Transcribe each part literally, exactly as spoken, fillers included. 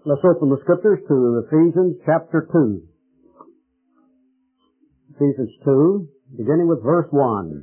Let's open the scriptures to Ephesians chapter two. Ephesians two, beginning with verse one.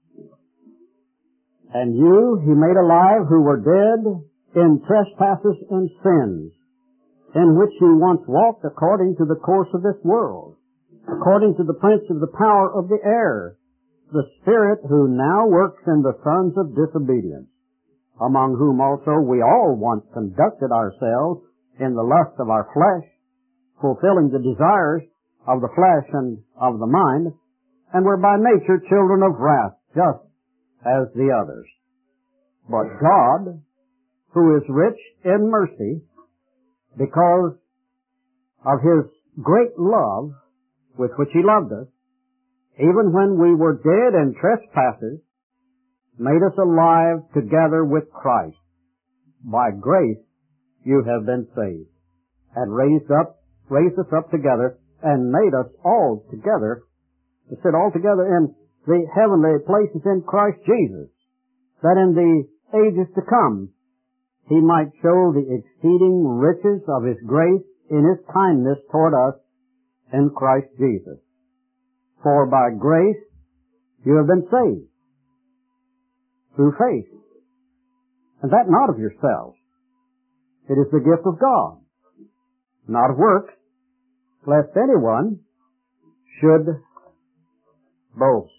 And you he made alive who were dead in trespasses and sins, in which you once walked according to the course of this world, according to the prince of the power of the air, the spirit who now works in the sons of disobedience, among whom also we all once conducted ourselves in the lust of our flesh, fulfilling the desires of the flesh and of the mind, and were by nature children of wrath, just as the others. But God, who is rich in mercy, because of His great love with which He loved us, even when we were dead in trespasses, made us alive together with Christ. By grace you have been saved, and raised up, raised us up together, and made us all together, to sit all together in the heavenly places in Christ Jesus, that in the ages to come He might show the exceeding riches of His grace in His kindness toward us in Christ Jesus. For by grace you have been saved, through faith, and that not of yourselves. It is the gift of God, not of works, lest anyone should boast.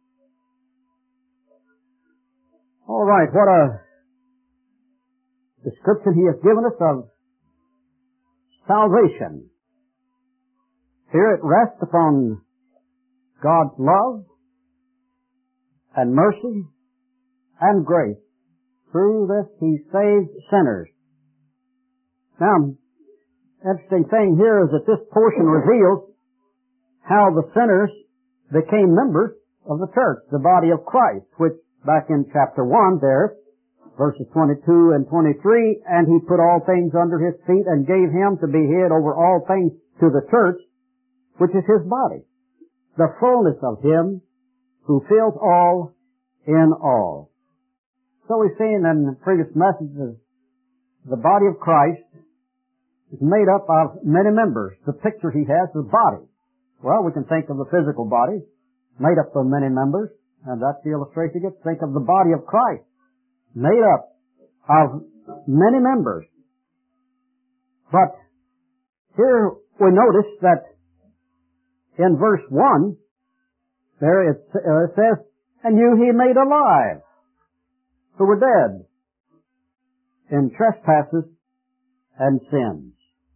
All right, what a description he has given us of salvation. Here it rests upon God's love and mercy and grace. Through this He saved sinners. Now, interesting thing here is that this portion reveals how the sinners became members of the church, the body of Christ, which back in chapter one there, verses twenty-two and twenty-three, and He put all things under His feet and gave Him to be head over all things to the church, which is His body, the fullness of Him who fills all in all. So we've seen in previous messages, the body of Christ is made up of many members. The picture he has is the body. Well, we can think of the physical body, made up of many members, and that's the illustration you get. Think of the body of Christ, made up of many members. But here we notice that in verse one, there it says, and you he made alive, who were dead in trespasses and sins.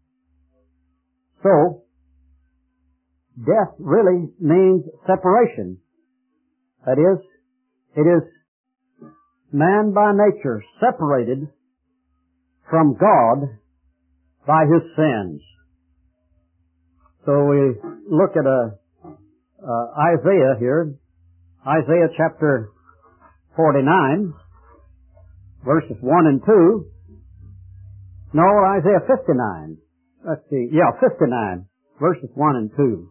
So, death really means separation. That is, it is man by nature separated from God by his sins. So we look at a, uh, Isaiah here, Isaiah chapter forty-nine, verses one and two. No, Isaiah fifty-nine. Let's see. Yeah, fifty-nine, verses one and two.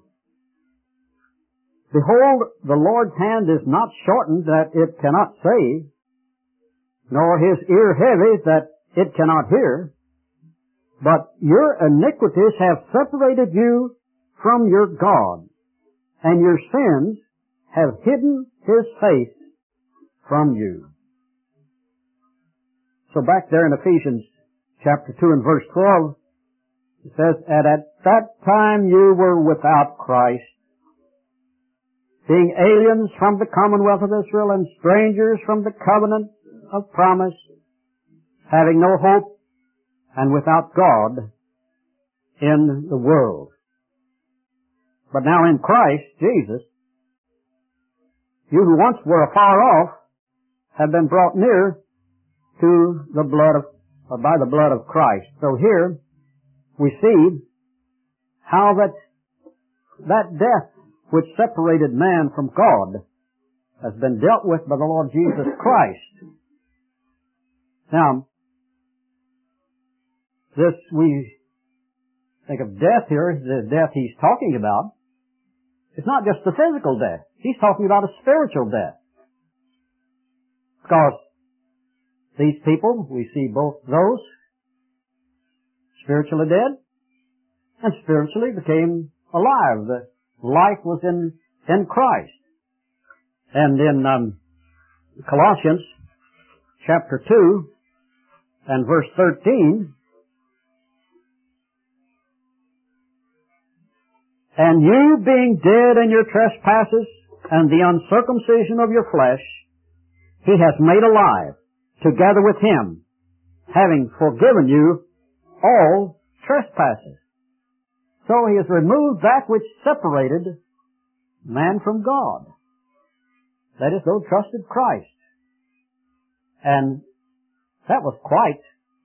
Behold, the Lord's hand is not shortened that it cannot save, nor His ear heavy that it cannot hear. But your iniquities have separated you from your God, and your sins have hidden His face from you. So back there in Ephesians chapter two and verse twelve, it says, and at that time you were without Christ, being aliens from the commonwealth of Israel and strangers from the covenant of promise, having no hope and without God in the world. But now in Christ Jesus, you who once were afar off have been brought near to the blood of, or by the blood of Christ. So here we see how that that death which separated man from God has been dealt with by the Lord Jesus Christ. Now, this, we think of death here, the death he's talking about. It's not just the physical death. He's talking about a spiritual death. Because these people, we see both those spiritually dead and spiritually became alive. The life was in, in Christ. And in um, Colossians chapter two and verse thirteen, and you being dead in your trespasses and the uncircumcision of your flesh, He has made alive together with Him, having forgiven you all trespasses. So He has removed that which separated man from God. That is, those trusted Christ. And that was quite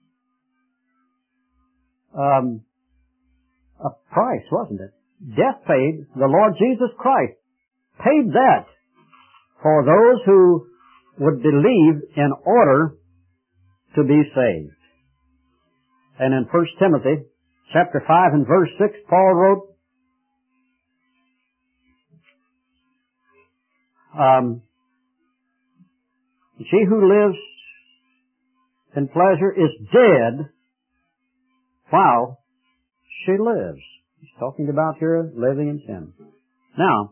um, a price, wasn't it? Death paid, the Lord Jesus Christ paid that for those who would believe in order to be saved. And in First Timothy chapter five and verse six, Paul wrote, um, she who lives in pleasure is dead while she lives. He's talking about here living in sin. Now,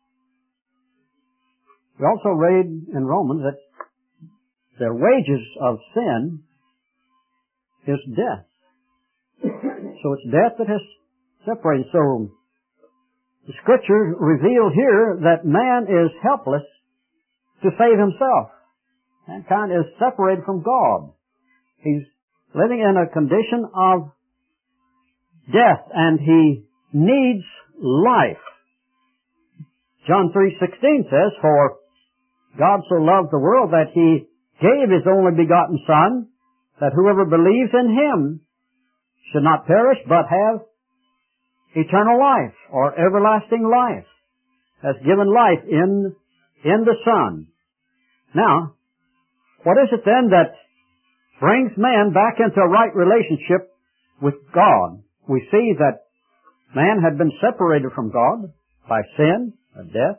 we also read in Romans that the wages of sin is death. So it's death that has separated. So the Scriptures reveal here that man is helpless to save himself. Mankind is separated from God. He's living in a condition of death, and he needs life. John three sixteen says, for God so loved the world that He gave His only begotten Son, that whoever believes in Him should not perish, but have eternal life, or everlasting life, has given life in, in the Son. Now, what is it then that brings man back into a right relationship with God? We see that man had been separated from God by sin, a death,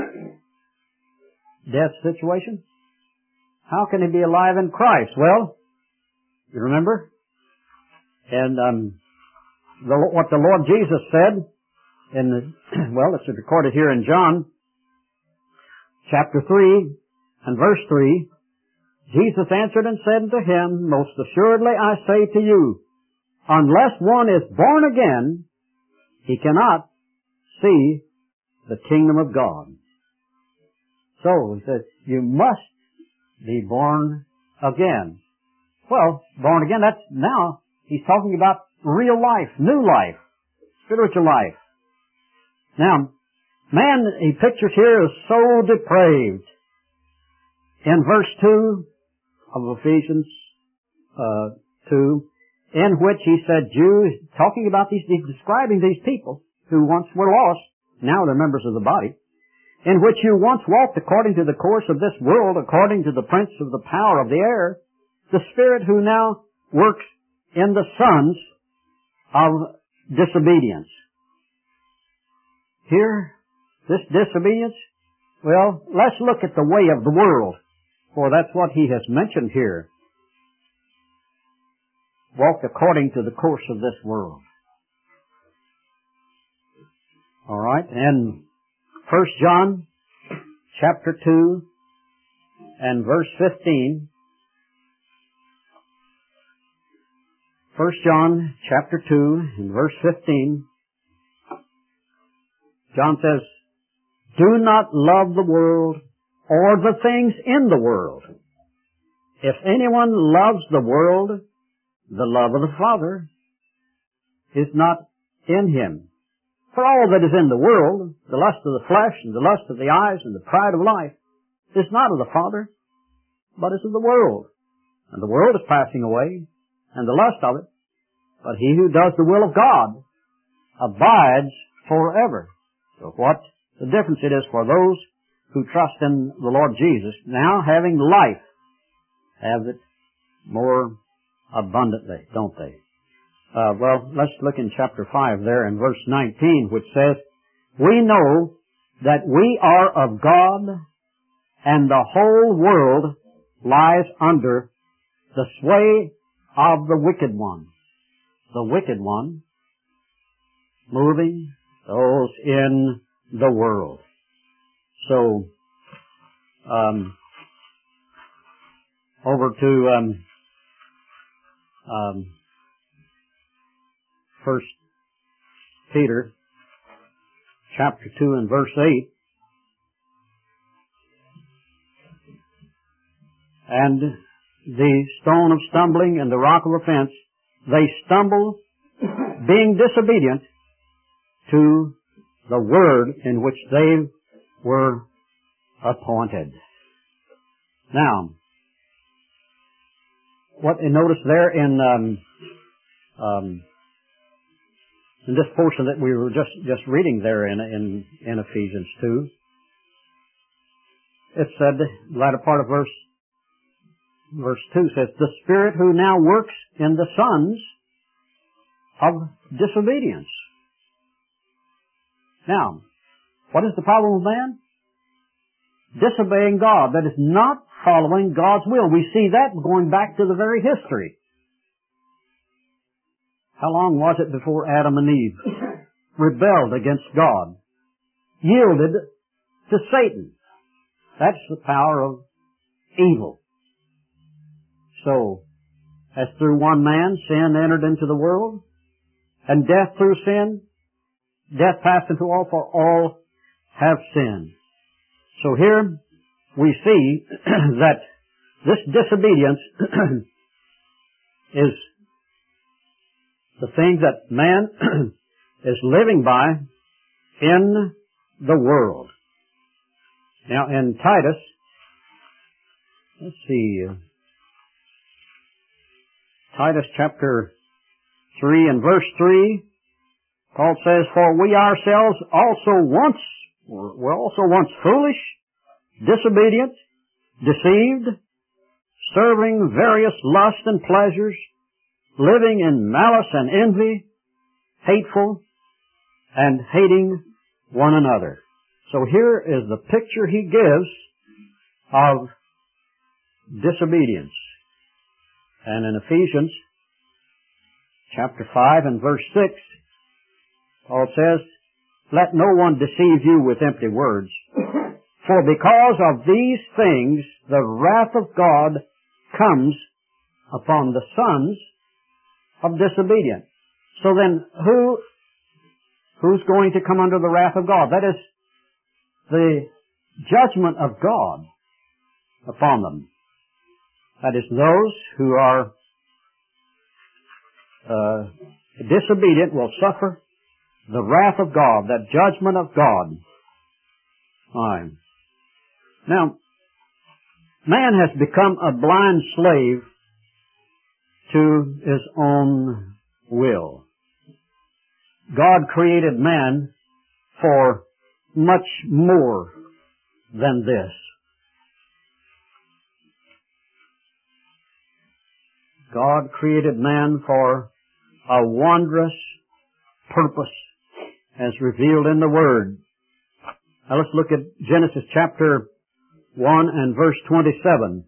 death situation. How can he be alive in Christ? Well, you remember? And um, the, what the Lord Jesus said in the, well, it's recorded here in John chapter three and verse three. Jesus answered and said unto him, most assuredly I say to you, unless one is born again, he cannot see the kingdom of God. So, he says, you must be born again. Well, born again, that's now, he's talking about real life, new life, spiritual life. Now, man, he pictures here is so depraved. In verse two of Ephesians uh, two, in which he said, Jews, talking about these, he's describing these people who once were lost, now they're members of the body, in which you once walked according to the course of this world, according to the prince of the power of the air, the spirit who now works in the sons of disobedience. Here, this disobedience, well, let's look at the way of the world, for that's what he has mentioned here. Walked according to the course of this world. All right, and First John chapter two and verse fifteen. First John chapter two and verse fifteen. John says, do not love the world or the things in the world. If anyone loves the world, the love of the Father is not in him. For all that is in the world, the lust of the flesh and the lust of the eyes and the pride of life, is not of the Father, but is of the world. And the world is passing away, and the lust of it. But he who does the will of God abides forever. So what the difference it is for those who trust in the Lord Jesus, now having life, have it more abundantly, don't they? Uh, well, let's look in chapter five there in verse nineteen, which says, we know that we are of God, and the whole world lies under the sway of the wicked one. the wicked one moving those in the world. So, um, over to um, um, First Peter, chapter two and verse eight. And the stone of stumbling and the rock of offense, they stumble, being disobedient to the word in which they were appointed. Now, what you notice there in um, um, in this portion that we were just just reading there in in, in Ephesians two, it said, the latter part of verse verse two says, "The Spirit who now works in the sons of disobedience." Now, what is the problem with man? Disobeying God. That is not following God's will. We see that going back to the very history. How long was it before Adam and Eve rebelled against God, yielded to Satan? That's the power of evil. So, as through one man sin entered into the world, and death through sin, death passed into all, for all have sinned. So here we see that this disobedience is the thing that man is living by in the world. Now in Titus, let's see, Titus chapter three and verse three, Paul says, "For we ourselves also once, were also once foolish, disobedient, deceived, serving various lusts and pleasures, living in malice and envy, hateful, and hating one another." So here is the picture he gives of disobedience. And in Ephesians chapter five and verse six, Paul says, "Let no one deceive you with empty words, for because of these things the wrath of God comes upon the sons of disobedience." So then, who, who's going to come under the wrath of God? That is the judgment of God upon them. That is, those who are uh, disobedient will suffer the wrath of God, that judgment of God. Aye. Now, man has become a blind slave to his own will. God created man for much more than this. God created man for a wondrous purpose as revealed in the Word. Now let's look at Genesis chapter one and verse twenty-seven.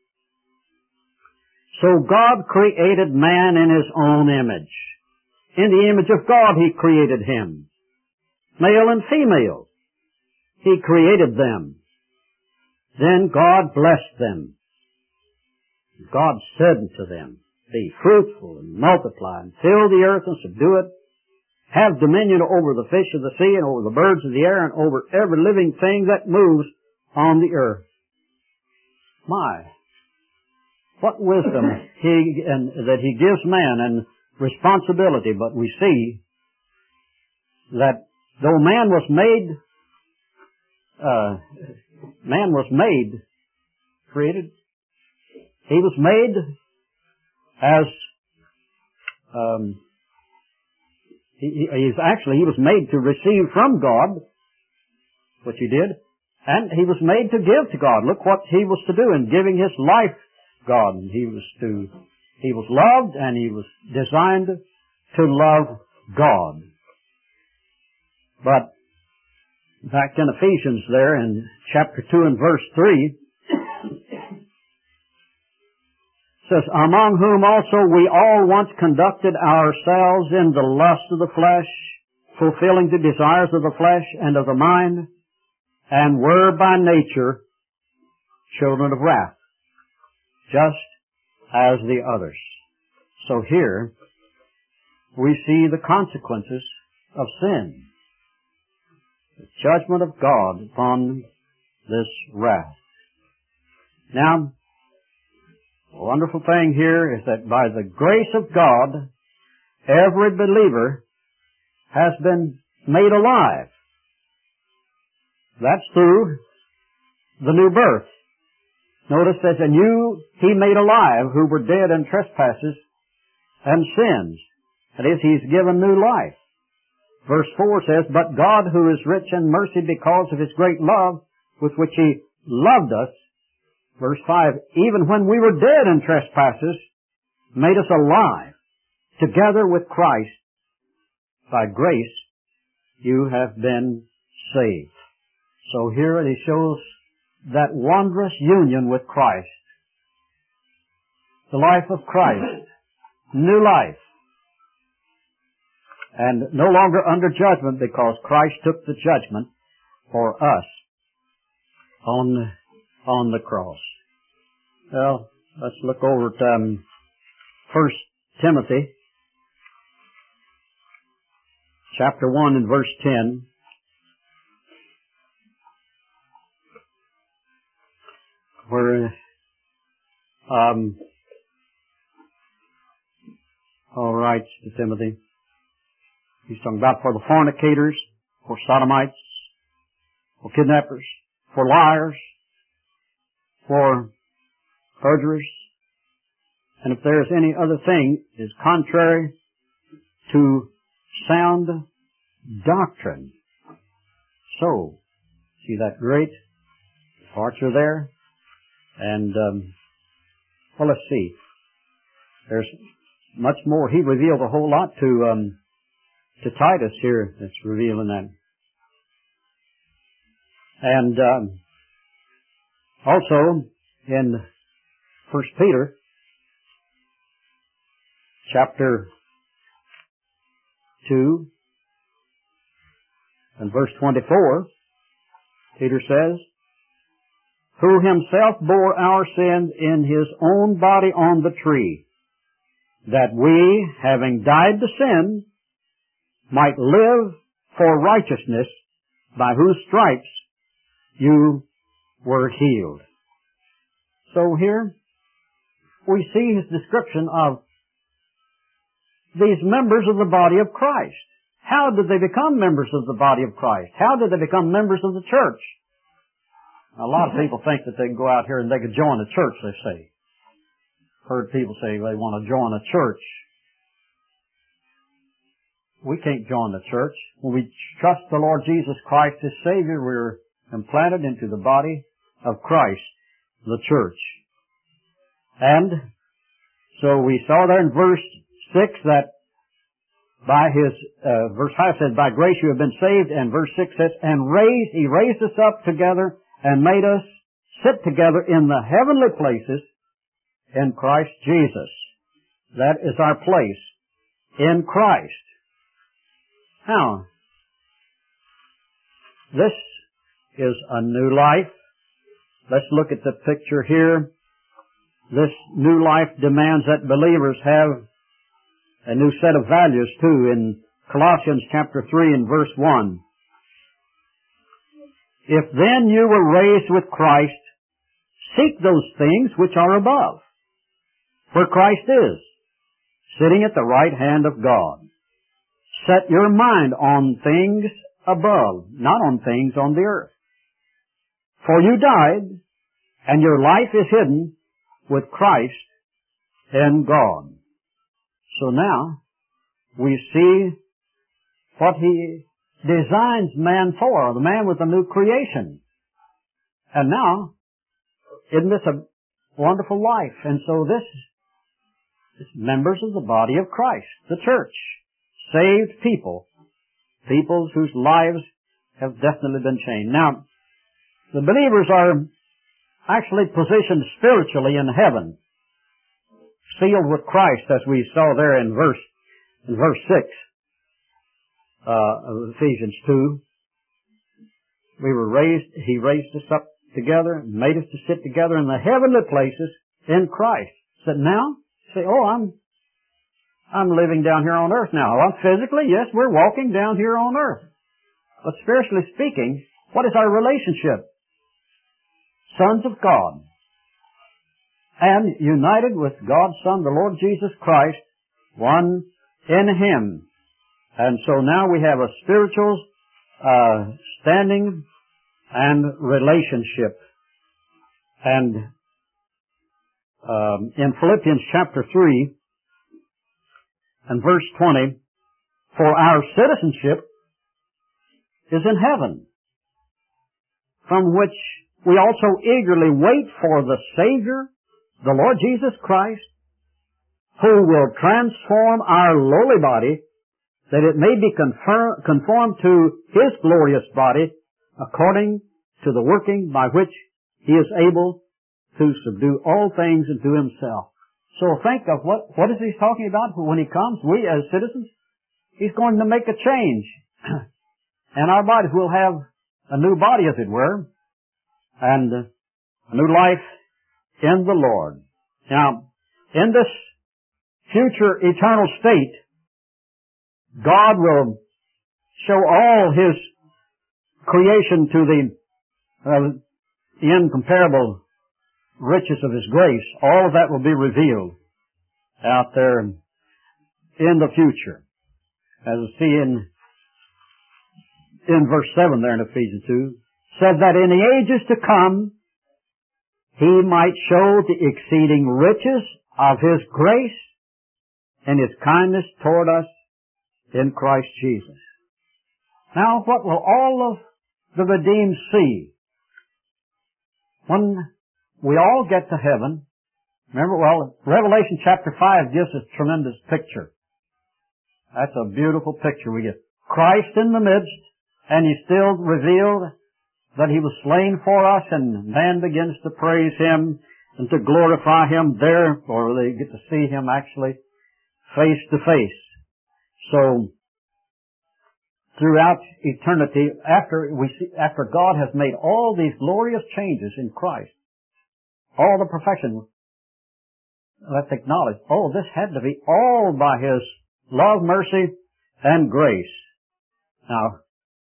"So God created man in His own image. In the image of God He created him. Male and female He created them. Then God blessed them. God said unto them, Be fruitful and multiply and fill the earth and subdue it. Have dominion over the fish of the sea and over the birds of the air and over every living thing that moves on the earth." My, what wisdom he and that He gives man and responsibility. But we see that though man was made, uh, man was made, created, he was made as, um, he, he, he's actually, he was made to receive from God, which he did, and he was made to give to God. Look what he was to do in giving his life to God. He was to, he was loved and he was designed to love God. But back in Ephesians there in chapter two and verse three, says, among whom also we all once conducted ourselves in the lust of the flesh, fulfilling the desires of the flesh and of the mind, and were by nature children of wrath, just as the others. So here we see the consequences of sin, the judgment of God upon this wrath. Now, the wonderful thing here is that by the grace of God, every believer has been made alive. That's through the new birth. Notice that in you He made alive who were dead in trespasses and sins. That is, He's given new life. Verse four says, but God, who is rich in mercy because of His great love with which He loved us, verse five, even when we were dead in trespasses, made us alive together with Christ. By grace you have been saved. So here it shows that wondrous union with Christ. The life of Christ. New life. And no longer under judgment because Christ took the judgment for us on, on the cross. Well, let's look over at um, First Timothy chapter one and verse ten. Where, um, all right, Timothy. He's talking about for the fornicators, for sodomites, for kidnappers, for liars, for perjurers, and if there is any other thing is contrary to sound doctrine. So, see that great departure there? And, um, well, let's see. There's much more. He revealed a whole lot to, um, to Titus here that's revealing that. And, um, also in First Peter chapter two and verse twenty-four, Peter says, who himself bore our sins in his own body on the tree, that we, having died to sin, might live for righteousness, by whose stripes you were healed. So here we see his description of these members of the body of Christ. How did they become members of the body of Christ? How did they become members of the church? A lot of people think that they can go out here and they could join a church, they say. Heard people say they want to join a church. We can't join the church. When we trust the Lord Jesus Christ as Savior, we're implanted into the body of Christ, the church. And so we saw there in verse six that by His, uh, verse five says, by grace you have been saved, and verse six says, and raised, He raised us up together and made us sit together in the heavenly places in Christ Jesus. That is our place in Christ. Now, this is a new life. Let's look at the picture here. This new life demands that believers have a new set of values too. In Colossians chapter three and verse one. If then you were raised with Christ, seek those things which are above, where Christ is, sitting at the right hand of God. Set your mind on things above, not on things on the earth. For you died, and your life is hidden with Christ in God. So now, we see what He designs man for, the man with a new creation. And now, isn't this a wonderful life? And so this is members of the body of Christ, the church, saved people, people whose lives have definitely been changed. Now, the believers are actually positioned spiritually in heaven. sealed with Christ, as we saw there in verse, in verse six, uh, of Ephesians two. We were raised, He raised us up together, made us to sit together in the heavenly places in Christ. Said now, say, oh, I'm, I'm living down here on earth now. Well, physically, yes, we're walking down here on earth. But spiritually speaking, what is our relationship? Sons of God. And united with God's Son, the Lord Jesus Christ, one in Him. And so now we have a spiritual uh, standing and relationship. And um, in Philippians chapter three and verse twenty, for our citizenship is in heaven, from which we also eagerly wait for the Savior, the Lord Jesus Christ, who will transform our lowly body, that it may be conform, conformed to His glorious body, according to the working by which He is able to subdue all things unto Himself. So think of what, what is He talking about when He comes? We as citizens, He's going to make a change. And our bodies will have a new body, as it were, and a new life in the Lord. Now, in this future eternal state, God will show all His creation to the, uh, the incomparable riches of His grace. All of that will be revealed out there in the future. As we see in, in verse seven there in Ephesians two, said that in the ages to come, He might show the exceeding riches of His grace and His kindness toward us in Christ Jesus. Now, what will all of the redeemed see when we all get to heaven? Remember, well, Revelation chapter five gives us a tremendous picture. That's a beautiful picture. We get Christ in the midst, and He's still revealed that He was slain for us, and man begins to praise Him and to glorify Him there, or they get to see Him actually face to face. So, throughout eternity, after we see, after God has made all these glorious changes in Christ, all the perfection, let's acknowledge, oh, this had to be all by His love, mercy, and grace. Now,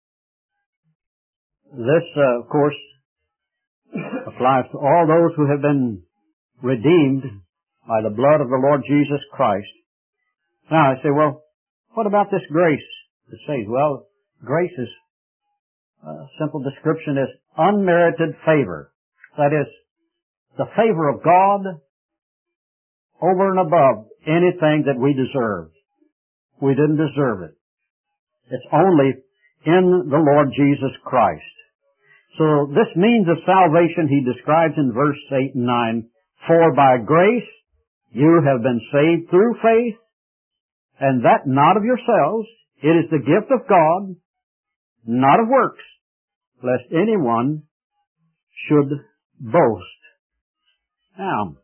this, uh, of course, applies to all those who have been redeemed by the blood of the Lord Jesus Christ. Now, I say, well, what about this grace that saves? Well, grace is, a simple description is unmerited favor. That is, the favor of God over and above anything that we deserve. We didn't deserve it. It's only in the Lord Jesus Christ. So this means of salvation He describes in verse eight and nine. For by grace you have been saved through faith, and that not of yourselves. It is the gift of God, not of works, lest anyone should boast. Now,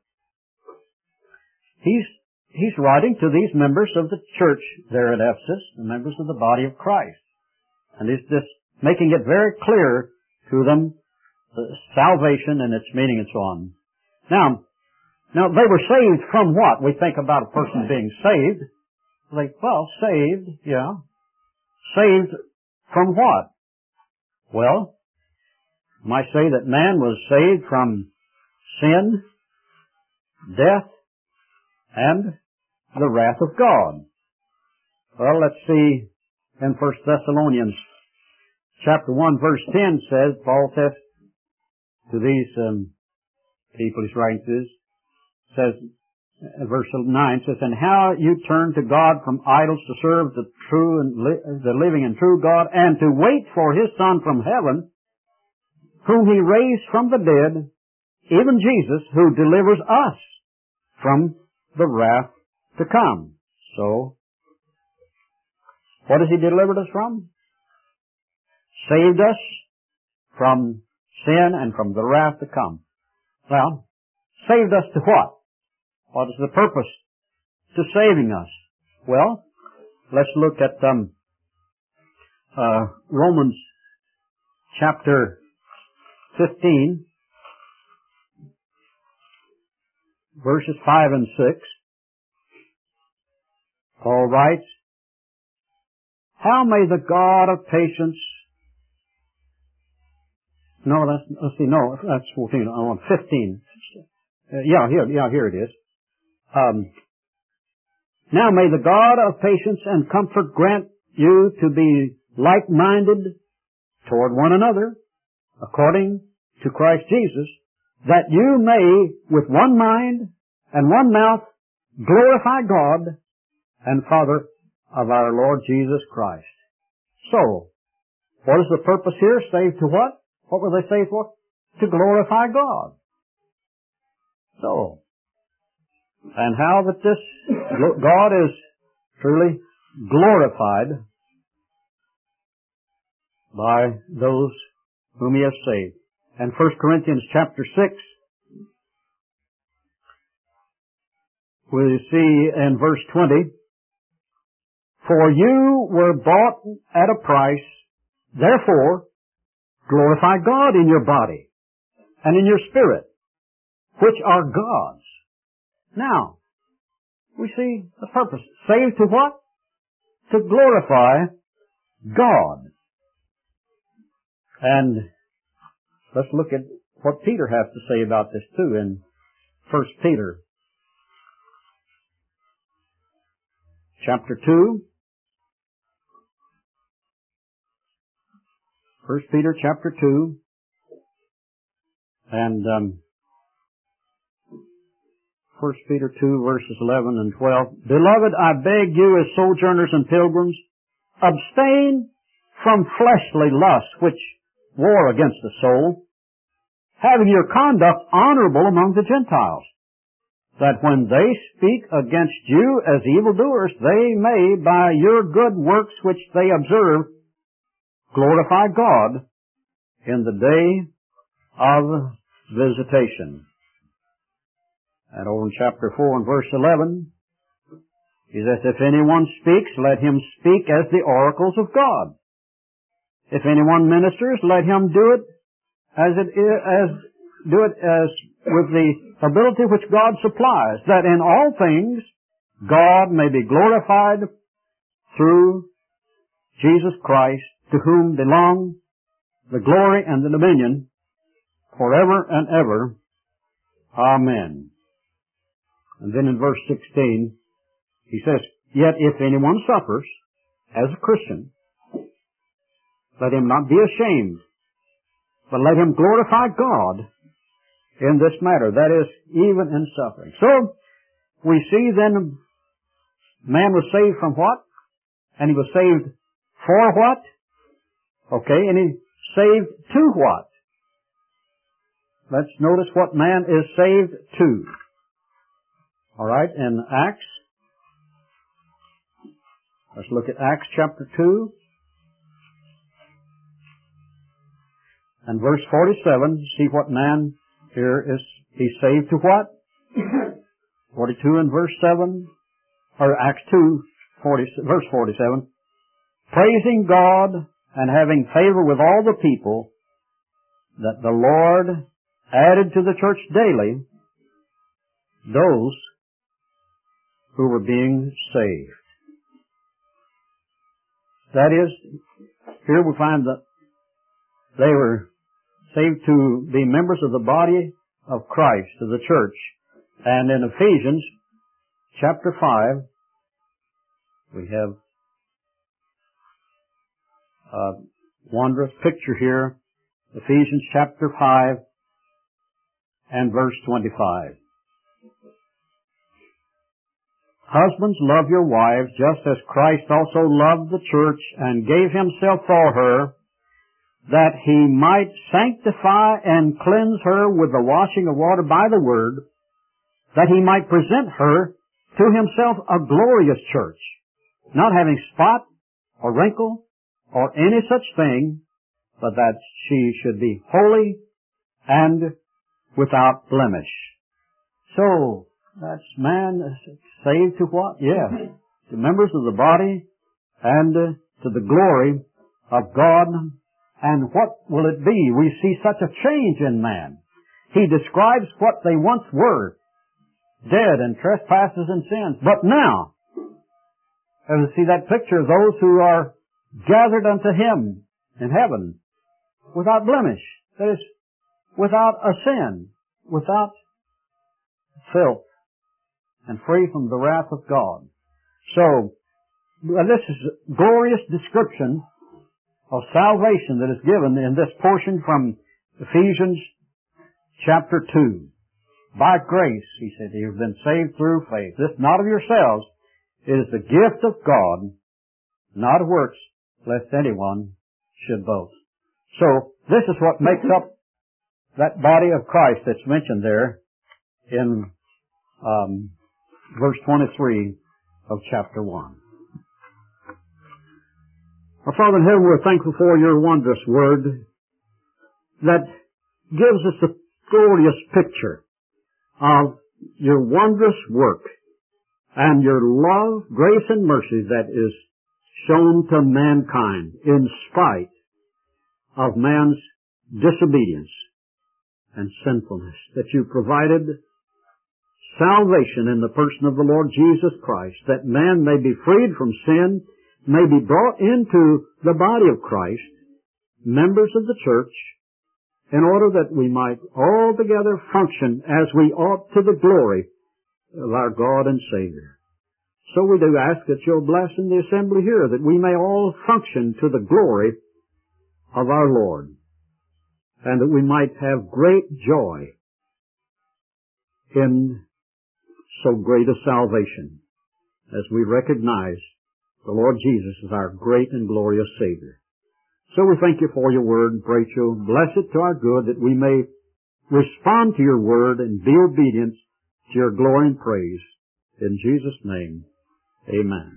he's, he's writing to these members of the church there at Ephesus, the members of the body of Christ. And he's just making it very clear to them, the salvation and its meaning and so on. Now, now they were saved from what? We think about a person being saved. Like, well, saved, yeah. Saved from what? Well, you might say that man was saved from sin, death, and the wrath of God. Well, let's see in First Thessalonians chapter one, verse ten says, Paul says to these um, people he's writing to, says, uh, verse nine says, and how you turn to God from idols to serve the true and li- the living and true God, and to wait for His Son from heaven, whom He raised from the dead, even Jesus, who delivers us from the wrath to come. So, what has He delivered us from? Saved us from sin and from the wrath to come. Well, saved us to what? What is the purpose to saving us? Well, let's look at um, uh, Romans chapter fifteen, verses five and six. Paul writes, "How may the God of patience..." No, that's, let's see, no, that's fourteen. I want fifteen. Uh, yeah, here, yeah, here it is. Um, "Now may the God of patience and comfort grant you to be like-minded toward one another, according to Christ Jesus, that you may with one mind and one mouth glorify God and Father of our Lord Jesus Christ." So, what is the purpose here? Saved to what? What were they saved for? To glorify God. So, and how that this God is truly glorified by those whom He has saved. And First Corinthians chapter six, we see in verse twenty, "For you were bought at a price, therefore glorify God in your body and in your spirit, which are God's." Now, we see the purpose. Saved to what? To glorify God. And let's look at what Peter has to say about this too in First Peter chapter two. First Peter chapter two. And um, First Peter two verses eleven and twelve. "Beloved, I beg you as sojourners and pilgrims, abstain from fleshly lusts which war against the soul, having your conduct honorable among the Gentiles, that when they speak against you as evildoers, they may, by your good works which they observe, glorify God in the day of visitation." And over in chapter four and verse eleven, he says, "If anyone speaks, let him speak as the oracles of God. If anyone ministers, let him do it as it is, as do it as with the ability which God supplies, that in all things God may be glorified through Jesus Christ, to whom belong the glory and the dominion forever and ever. Amen." And then in verse sixteen, he says, "Yet if anyone suffers as a Christian, let him not be ashamed, but let him glorify God in this matter," that is, even in suffering. So, we see then man was saved from what? And he was saved for what? Okay, and he saved to what? Let's notice what man is saved to. All right, in Acts, let's look at Acts chapter two and verse forty-seven. See what man here is, he's saved to what? forty-two and verse seven, or Acts two, forty, verse forty-seven. "Praising God and having favor with all the people, that the Lord added to the church daily those who were being saved." That is, here we find that they were saved to be members of the body of Christ, of the church. And in Ephesians chapter five, we have a wondrous picture here. Ephesians chapter five and verse twenty-five. "Husbands, love your wives, just as Christ also loved the church and gave himself for her, that he might sanctify and cleanse her with the washing of water by the word, that he might present her to himself a glorious church, not having spot or wrinkle or any such thing, but that she should be holy and without blemish." So, That's man saved to what? Yes. To members of the body and uh, to the glory of God. And what will it be? We see such a change in man. He describes what they once were, dead in trespasses and sins. But now, as you see that picture of those who are gathered unto Him in heaven, without blemish, that is, without a sin, without filth, and free from the wrath of God. So, this is a glorious description of salvation that is given in this portion from Ephesians chapter two. By grace, he said, you have been saved through faith. This not of yourselves, it is the gift of God, not of works, lest anyone should boast. So, this is what makes up that body of Christ that's mentioned there in um, verse twenty-three of chapter one. Our Father in heaven, we're thankful for your wondrous word that gives us a glorious picture of your wondrous work and your love, grace, and mercy that is shown to mankind in spite of man's disobedience and sinfulness, that you provided salvation in the person of the Lord Jesus Christ, that man may be freed from sin, may be brought into the body of Christ, members of the church, in order that we might all together function as we ought to the glory of our God and Savior. So we do ask that you'll bless in the assembly here, that we may all function to the glory of our Lord, and that we might have great joy in so great a salvation as we recognize the Lord Jesus is our great and glorious Savior. So we thank you for your word and pray you bless it to our good, that we may respond to your word and be obedient to your glory and praise. In Jesus' name, amen.